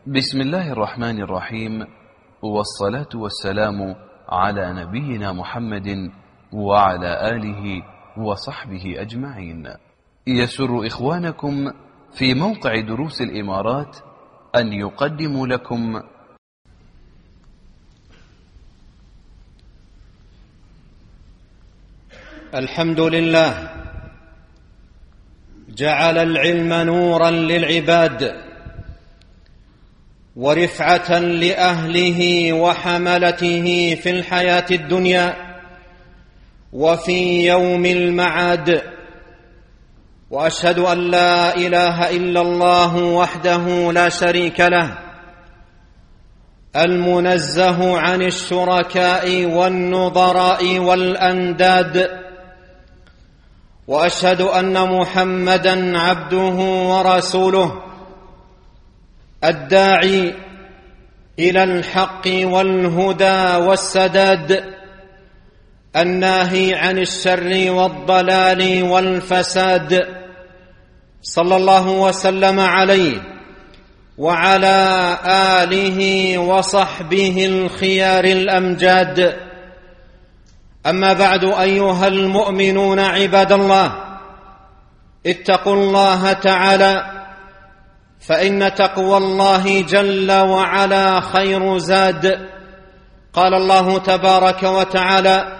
بسم الله الرحمن الرحيم، والصلاة والسلام على نبينا محمد وعلى آله وصحبه أجمعين. يسر إخوانكم في موقع دروس الإمارات أن يقدموا لكم الحمد لله جعل العلم نورا للعباد ورفعة لأهله وحملته في الحياة الدنيا وفي يوم المعاد، وأشهد أن لا إله إلا الله وحده لا شريك له المنزه عن الشركاء والنظراء والأنداد، وأشهد أن محمدًا عبده ورسوله الداعي إلى الحق والهدى والسداد، الناهي عن الشر والضلال والفساد، صلى الله وسلم عليه وعلى آله وصحبه الخيار الأمجاد. أما بعد، أيها المؤمنون عباد الله، اتقوا الله تعالى، فإن تقوى الله جل وعلا خير زاد. قال الله تبارك وتعالى: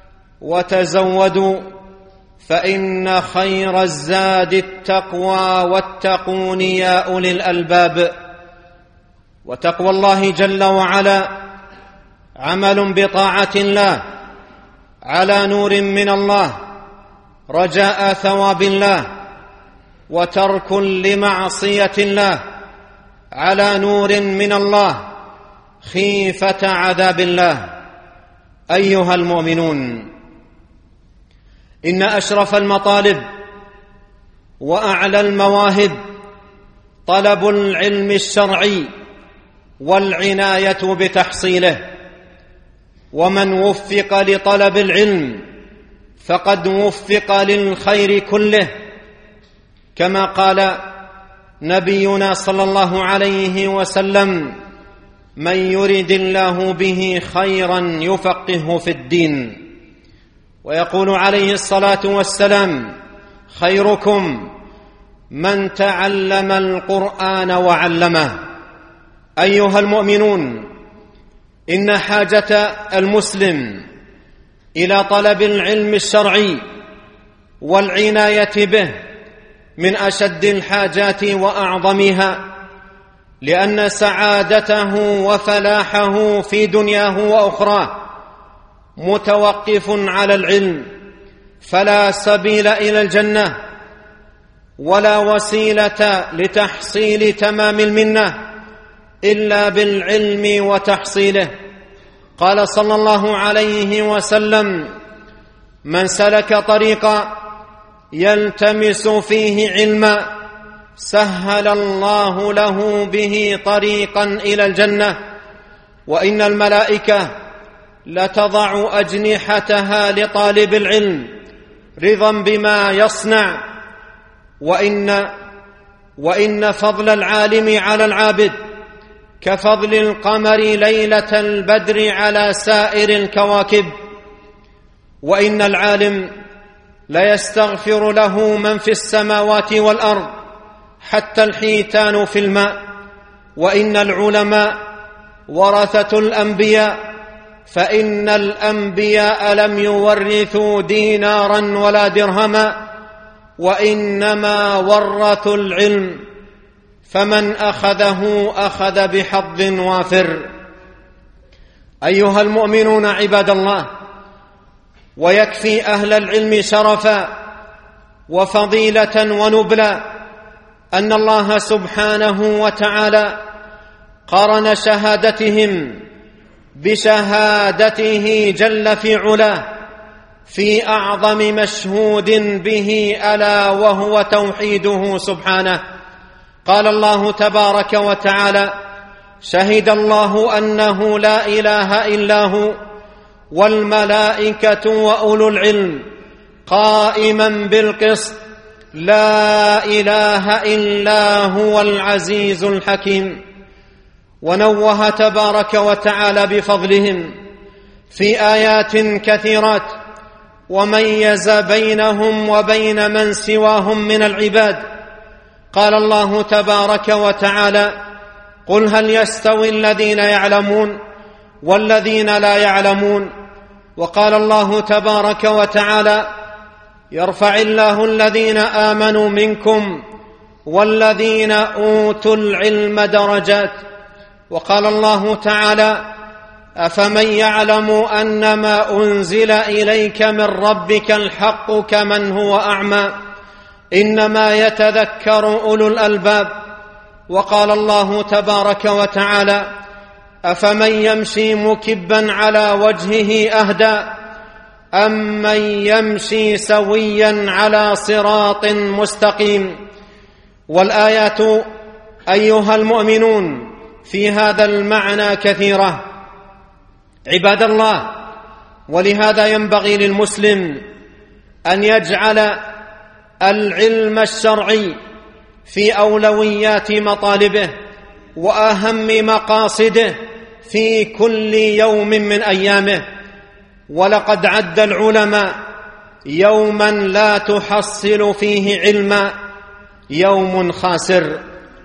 وتزودوا فإن خير الزاد التقوى واتقون يا أولي الألباب. وتقوى الله جل وعلا عمل بطاعة الله على نور من الله رجاء ثواب الله، وترك لمعصية الله على نور من الله خيفة عذاب الله. أيها المؤمنون، إن أشرف المطالب وأعلى المواهب طلب العلم الشرعي والعناية بتحصيله، ومن وفق لطلب العلم فقد وفق للخير كله، كما قال نبينا صلى الله عليه وسلم: من يرد الله به خيرا يفقهه في الدين. ويقول عليه الصلاة والسلام: خيركم من تعلم القرآن وعلمه. أيها المؤمنون، إن حاجة المسلم إلى طلب العلم الشرعي والعناية به من أشد الحاجات وأعظمها، لأن سعادته وفلاحه في دنياه وأخراه متوقف على العلم، فلا سبيل إلى الجنة ولا وسيلة لتحصيل تمام المنة إلا بالعلم وتحصيله. قال صلى الله عليه وسلم: من سلك طريقا يلتمس فيه علما سهل الله له به طريقا إلى الجنة، وإن الملائكة لتضع أجنحتها لطالب العلم رضا بما يصنع، وإن فضل العالم على العابد كفضل القمر ليلة البدر على سائر الكواكب، وإن العالم ليستغفر له من في السماوات والأرض حتى الحيتان في الماء، وإن العلماء ورثة الأنبياء، فإن الأنبياء لم يورثوا دينارا ولا درهما، وإنما ورثوا العلم، فمن أخذه أخذ بحظ وافر. أيها المؤمنون عباد الله، ويكفي أهل العلم شرفا وفضيلة ونبلا أن الله سبحانه وتعالى قرن شهادتهم بشهادته جل في علاه في أعظم مشهود به، ألا وهو توحيده سبحانه. قال الله تبارك وتعالى: شهد الله أنه لا إله إلا هو والملائكة وأولو العلم قائما بالقسط لا إله إلا هو العزيز الحكيم. ونوه تبارك وتعالى بفضلهم في آيات كثيرات، وميز بينهم وبين من سواهم من العباد. قال الله تبارك وتعالى: قل هل يستوي الذين يعلمون والذين لا يعلمون. وقال الله تبارك وتعالى: يرفع الله الذين آمنوا منكم والذين أوتوا العلم درجات. وقال الله تعالى: أفمن يعلم أنما أنزل إليك من ربك الحق كمن هو أعمى إنما يتذكر أولو الألباب. وقال الله تبارك وتعالى: أفمن يمشي مكبا على وجهه أهدى أمن يمشي سويا على صراط مستقيم. والآيات أيها المؤمنون في هذا المعنى كثيرة عباد الله، ولهذا ينبغي للمسلم أن يجعل العلم الشرعي في أولويات مطالبه وأهم مقاصده في كل يوم من أيامه. ولقد عد العلماء يوما لا تحصل فيه علما يوم خاسر،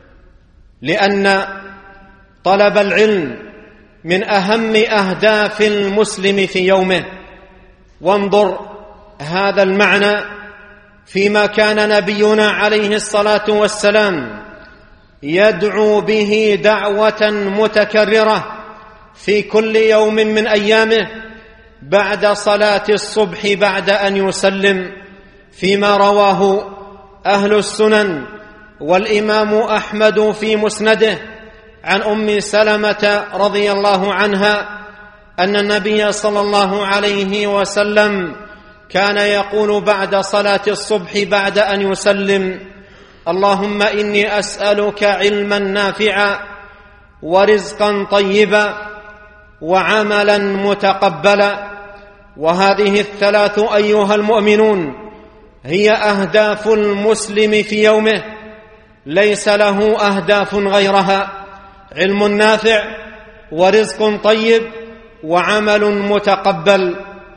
لأن طلب العلم من أهم أهداف المسلم في يومه. وانظر هذا المعنى فيما كان نبينا عليه الصلاة والسلام يدعو به دعوة متكررة في كل يوم من أيامه بعد صلاة الصبح بعد أن يسلم، فيما رواه أهل السنن والإمام أحمد في مسنده عن أم سلمة رضي الله عنها أن النبي صلى الله عليه وسلم كان يقول بعد صلاة الصبح بعد أن يسلم: اللهم إني أسألك علما نافعا ورزقا طيبا وعملا متقبلا. وهذه الثلاث أيها المؤمنون هي أهداف المسلم في يومه، ليس له أهداف غيرها: علم نافع ورزق طيب وعمل متقبل.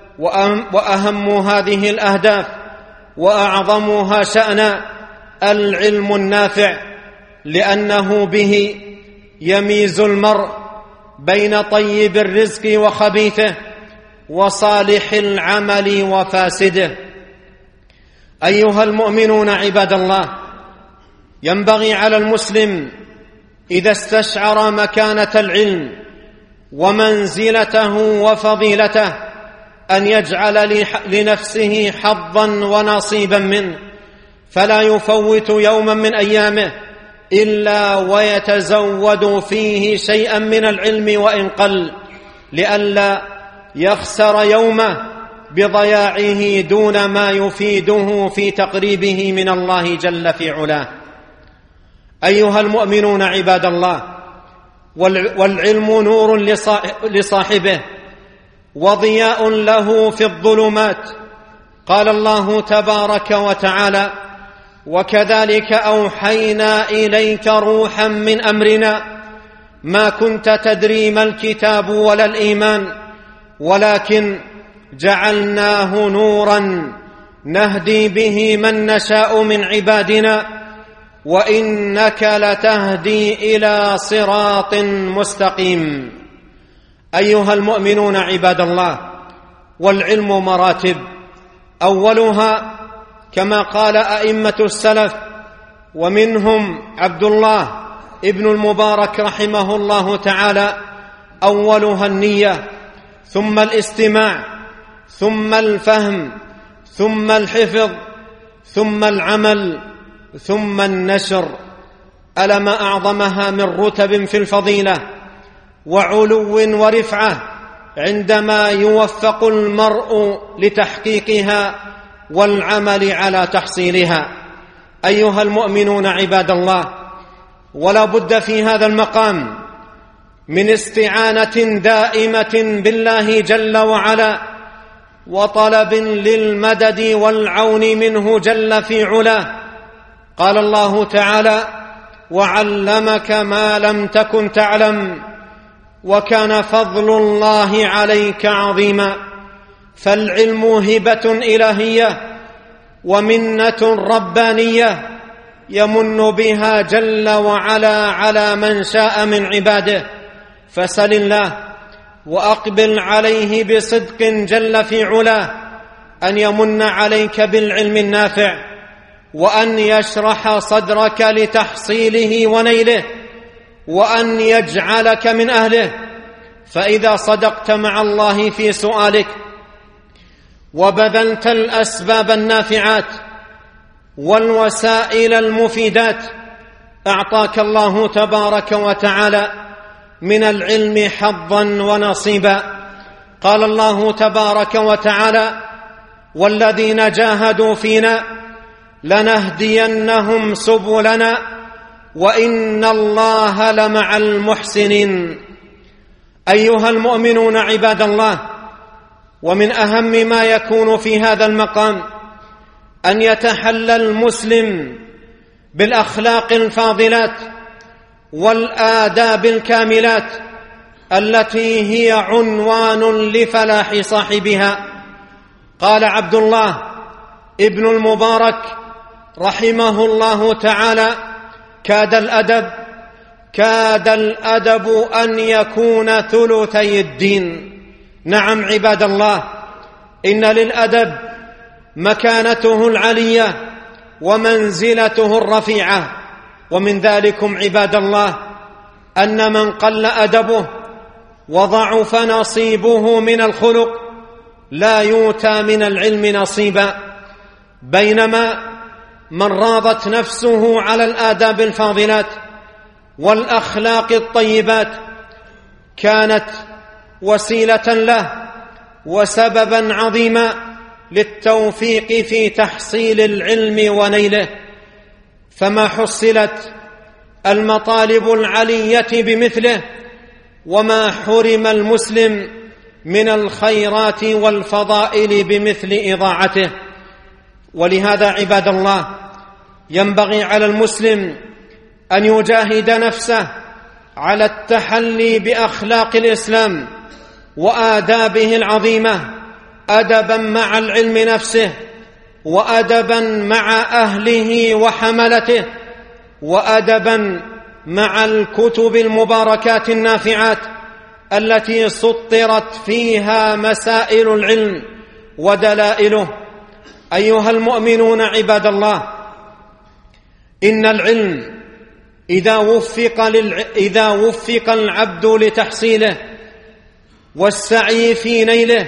وأهم هذه الأهداف وأعظمها شأنا العلم النافع، لأنه به يميز المرء بين طيب الرزق وخبيثه وصالح العمل وفاسده. أيها المؤمنون عباد الله، ينبغي على المسلم إذا استشعر مكانة العلم ومنزلته وفضيلته أن يجعل لنفسه حظا ونصيبا منه، فلا يفوت يوما من أيامه إلا ويتزود فيه شيئا من العلم وإن قل، لئلا يخسر يومه بضياعه دون ما يفيده في تقريبه من الله جل في علاه. أيها المؤمنون عباد الله، والعلم نور لصاحبه وضياء له في الظلمات. قال الله تبارك وتعالى: وكذلك أوحينا إليك روحا من أمرنا ما كنت تدري ما الكتاب ولا الإيمان ولكن جعلناه نورا نهدي به من نشاء من عبادنا وإنك لتهدي إلى صراط مستقيم. أيها المؤمنون عباد الله، والعلم مراتب، أولها كما قال أئمة السلف ومنهم عبد الله ابن المبارك رحمه الله تعالى: أولها النية، ثم الاستماع، ثم الفهم، ثم الحفظ، ثم العمل، ثم النشر. ألا ما أعظمها من رتب في الفضيلة وعلو ورفعة عندما يوفق المرء لتحقيقها والعمل على تحصيلها. أيها المؤمنون عباد الله، ولا بد في هذا المقام من استعانة دائمة بالله جل وعلا وطلب للمدد والعون منه جل في علاه. قال الله تعالى: وعلمك ما لم تكن تعلم، وكان فضل الله عليك عظيما. فالعلم هبة إلهية ومنة ربانية يمن بها جل وعلا على من شاء من عباده، فسل الله وأقبل عليه بصدق جل في علاه أن يمن عليك بالعلم النافع، وأن يشرح صدرك لتحصيله ونيله، وأن يجعلك من أهله. فإذا صدقت مع الله في سؤالك وبذلت الأسباب النافعات والوسائل المفيدات، أعطاك الله تبارك وتعالى من العلم حظا ونصيبا. قال الله تبارك وتعالى: والذين جاهدوا فينا لنهدينهم سبلنا وإن الله لمع المحسنين. أيها المؤمنون عباد الله، ومن أهم ما يكون في هذا المقام أن يتحلى المسلم بالأخلاق الفاضلات والآداب الكاملات التي هي عنوان لفلاح صاحبها. قال عبد الله ابن المبارك رحمه الله تعالى: كاد الأدب أن يكون ثلثي الدين. نعم عباد الله، إن للأدب مكانته العلية ومنزلته الرفيعة. ومن ذلكم عباد الله أن من قل أدبه وضعف نصيبه من الخلق لا يؤتى من العلم نصيبا، بينما من راضت نفسه على الآداب الفاضلات والأخلاق الطيبات كانت وسيلة له وسببا عظيما للتوفيق في تحصيل العلم ونيله. فما حصلت المطالب العلية بمثله، وما حرم المسلم من الخيرات والفضائل بمثل إضاعته. ولهذا عباد الله ينبغي على المسلم أن يجاهد نفسه على التحلي بأخلاق الإسلام وآدابه العظيمة، أدبا مع العلم نفسه، وأدبا مع أهله وحملته، وأدبا مع الكتب المباركات النافعات التي سطرت فيها مسائل العلم ودلائله. أيها المؤمنون عباد الله، إن العلم إذا وفق العبد لتحصيله والسعي في نيله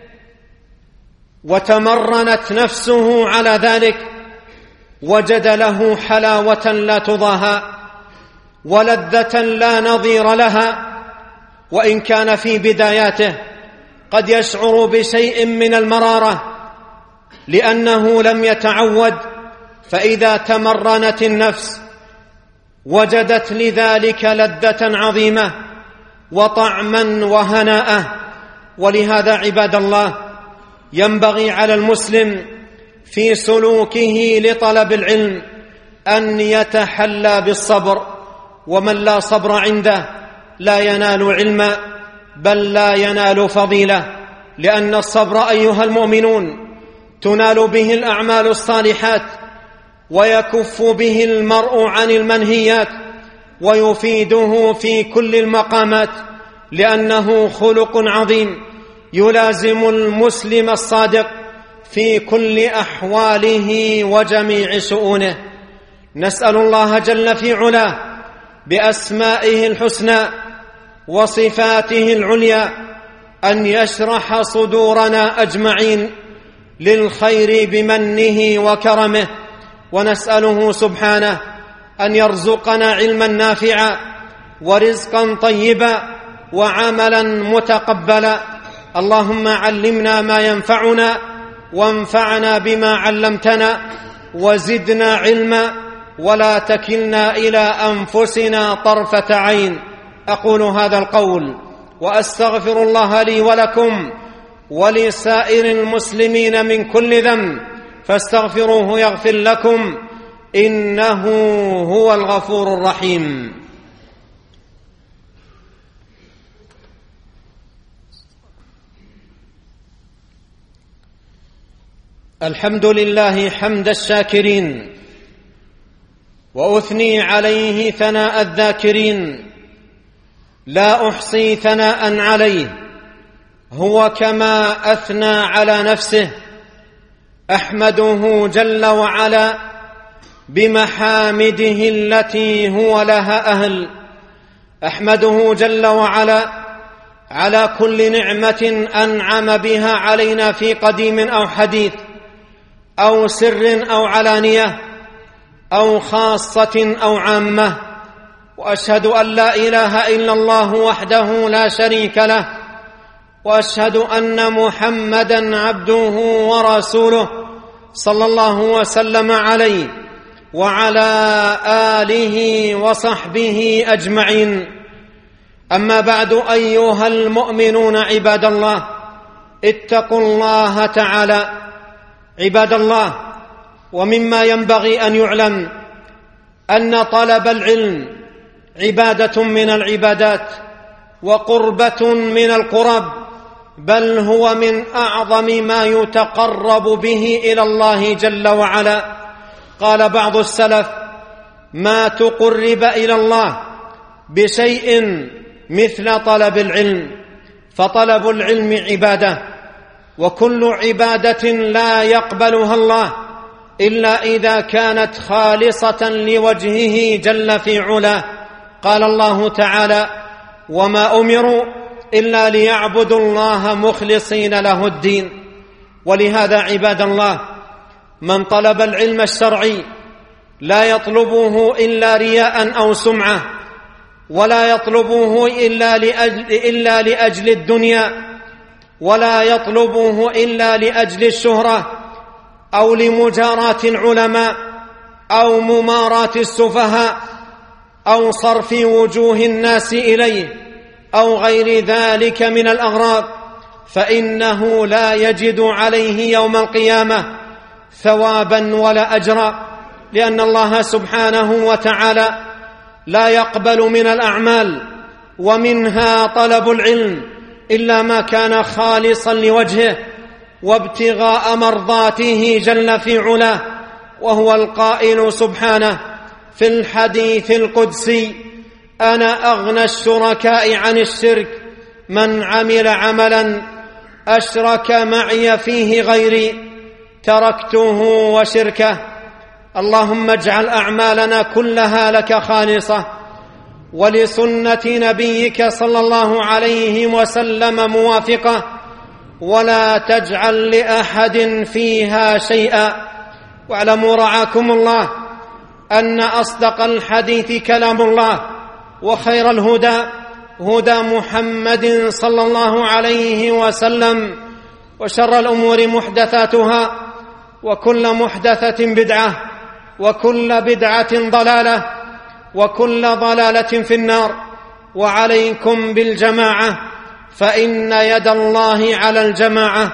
وتمرنت نفسه على ذلك، وجد له حلاوة لا تضاهى ولذة لا نظير لها. وإن كان في بداياته قد يشعر بشيء من المرارة لأنه لم يتعود، فإذا تمرنت النفس وجدت لذلك لذة عظيمة وطعما وهناء. ولهذا عباد الله ينبغي على المسلم في سلوكه لطلب العلم أن يتحلى بالصبر، ومن لا صبر عنده لا ينال علما بل لا ينال فضيلة، لأن الصبر أيها المؤمنون تنال به الأعمال الصالحات، ويكف به المرء عن المنهيات، ويفيده في كل المقامات، لأنه خلق عظيم يلازم المسلم الصادق في كل أحواله وجميع شؤونه. نسأل الله جل في علاه بأسمائه الحسنى وصفاته العليا أن يشرح صدورنا أجمعين للخير بمنه وكرمه، ونسأله سبحانه أن يرزقنا علما نافعا ورزقا طيبا وعملا متقبلا. اللهم علمنا ما ينفعنا وانفعنا بما علمتنا وزدنا علما ولا تكلنا إلى أنفسنا طرفة عين. أقول هذا القول وأستغفر الله لي ولكم ولسائر المسلمين من كل ذنب، فاستغفروه يغفر لكم، إنه هو الغفور الرحيم. الحمد لله حمد الشاكرين، وأثني عليه ثناء الذاكرين، لا أحصي ثناء عليه هو كما أثنى على نفسه. أحمده جل وعلا بمحامده التي هو لها أهل. أحمده جل وعلا على كل نعمة أنعم بها علينا في قديم أو حديث، أو سر أو علانية، أو خاصة أو عامة. وأشهد أن لا إله إلا الله وحده لا شريك له، وأشهد أن محمدًا عبده ورسوله صلى الله وسلم عليه وعلى آله وصحبه أجمعين. أما بعد، أيها المؤمنون عباد الله، اتقوا الله تعالى. عباد الله، ومما ينبغي أن يعلم أن طلب العلم عبادة من العبادات وقربة من القرب، بل هو من أعظم ما يتقرب به إلى الله جل وعلا. قال بعض السلف: ما تقرب إلى الله بشيء مثل طلب العلم. فطلب العلم عبادة، وكل عبادة لا يقبلها الله إلا إذا كانت خالصة لوجهه جل في علاه. قال الله تعالى: وما أمروا إلا ليعبدوا الله مخلصين له الدين. ولهذا عباد الله، من طلب العلم الشرعي لا يطلبه إلا رياء أو سمعة، ولا يطلبه إلا لأجل الدنيا، ولا يطلبه إلا لأجل الشهرة، أو لمجاراة العلماء، أو مماراة السفهاء، أو صرف وجوه الناس إليه، أو غير ذلك من الأغراض، فإنه لا يجد عليه يوم القيامة ثوابا ولا أجرا، لأن الله سبحانه وتعالى لا يقبل من الأعمال ومنها طلب العلم إلا ما كان خالصا لوجهه وابتغاء مرضاته جل في علاه. وهو القائل سبحانه في الحديث القدسي: أنا أغنى الشركاء عن الشرك، من عمل عملا أشرك معي فيه غيري تركته وشركه. اللهم اجعل أعمالنا كلها لك خالصة ولسنة نبيك صلى الله عليه وسلم موافقة، ولا تجعل لأحد فيها شيئا. واعلموا رعاكم الله أن أصدق الحديث كلام الله، وخير الهدى هدى محمد صلى الله عليه وسلم، وشر الأمور محدثاتها، وكل محدثة بدعة، وكل بدعة ضلالة، وكل ضلالة في النار. وعليكم بالجماعة، فإن يد الله على الجماعة.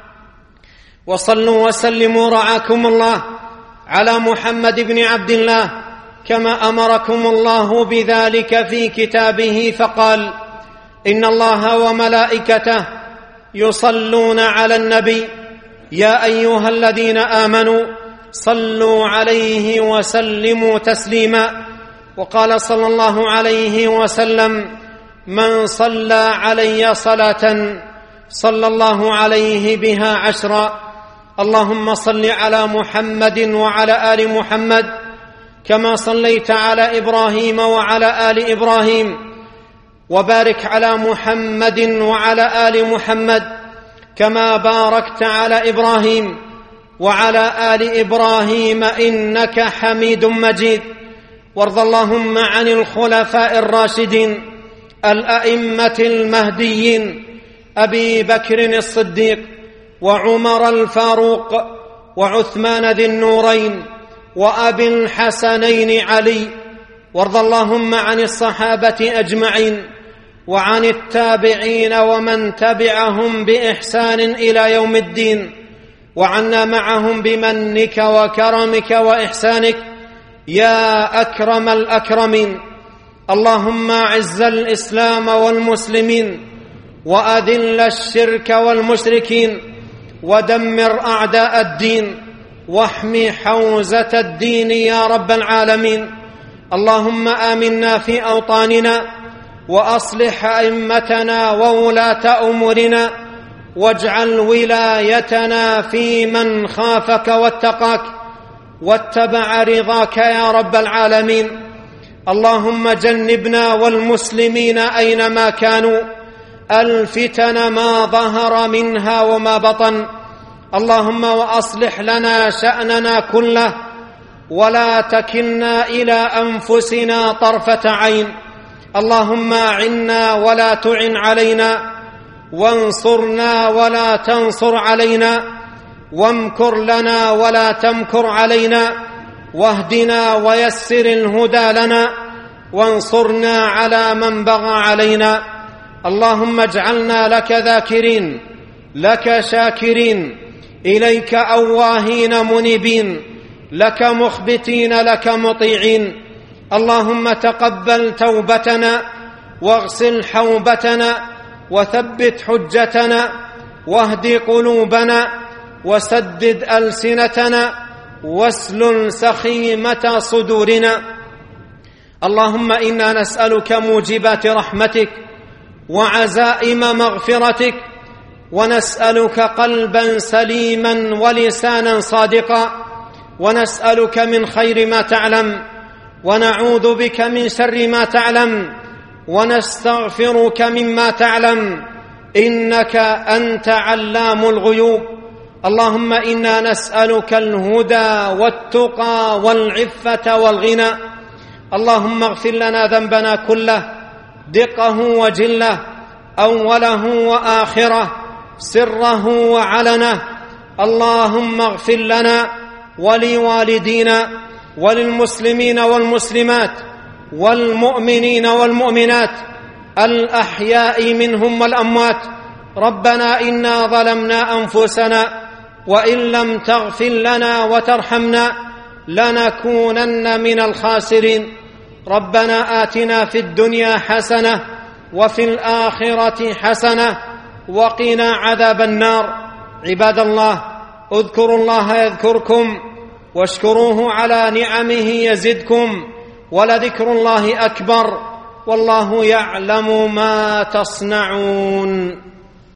وصلوا وسلموا رعاكم الله على محمد بن عبد الله كما أمركم الله بذلك في كتابه، فقال: إن الله وملائكته يصلون على النبي يا أيها الذين آمنوا صلوا عليه وسلموا تسليما. وقال صلى الله عليه وسلم: من صلى علي صلاة صلى الله عليه بها 10. اللهم صل على محمد وعلى آل محمد كما صليت على إبراهيم وعلى آل إبراهيم، وبارك على محمد وعلى آل محمد كما باركت على إبراهيم وعلى آل إبراهيم إنك حميد مجيد. وارض اللهم عن الخلفاء الراشدين الأئمة المهديين أبي بكر الصديق وعمر الفاروق وعثمان ذي النورين وأبي الحسنين علي. وارض اللهم عن الصحابة أجمعين وعن التابعين ومن تبعهم بإحسان إلى يوم الدين، وعنا معهم بمنك وكرمك وإحسانك يا أكرم الأكرمين. اللهم أعز الإسلام والمسلمين وأذل الشرك والمشركين ودمر أعداء الدين واحمِ حوزة الدين يا رب العالمين. اللهم آمنا في أوطاننا وأصلح أئمتنا وولاة أمورنا واجعل ولايتنا في من خافك واتقاك واتبع رضاك يا رب العالمين. اللهم جنبنا والمسلمين أينما كانوا الفتن ما ظهر منها وما بطن. اللهم وأصلح لنا شأننا كله ولا تكلنا إلى أنفسنا طرفة عين. اللهم أعنا ولا تعن علينا وانصرنا ولا تنصر علينا وامكر لنا ولا تمكر علينا واهدنا ويسر الهدى لنا وانصرنا على من بغى علينا. اللهم اجعلنا لك ذاكرين لك شاكرين إليك أواهين منيبين لك مخبتين لك مطيعين. اللهم تقبل توبتنا واغسل حوبتنا وثبت حجتنا واهد قلوبنا وسدد ألسنتنا واسلل سخيمة صدورنا. اللهم إنا نسألك موجبات رحمتك وعزائم مغفرتك ونسألك قلبا سليما ولسانا صادقا ونسألك من خير ما تعلم ونعوذ بك من شر ما تعلم ونستغفرك مما تعلم إنك أنت علام الغيوب. اللهم إنا نسألك الهدى والتقى والعفة والغنى. اللهم اغفر لنا ذنبنا كله دقه وجله أوله وآخره سره وعلنه. اللهم اغفر لنا ولوالدينا وللمسلمين والمسلمات والمؤمنين والمؤمنات الأحياء منهم والأموات. ربنا إنا ظلمنا أنفسنا وإن لم تغفر لنا وترحمنا لنكونن من الخاسرين. ربنا آتنا في الدنيا حسنة وفي الآخرة حسنة وقنا عذاب النار. عباد الله، اذكروا الله يذكركم واشكروه على نعمه يزدكم ولذكر الله أكبر والله يعلم ما تصنعون.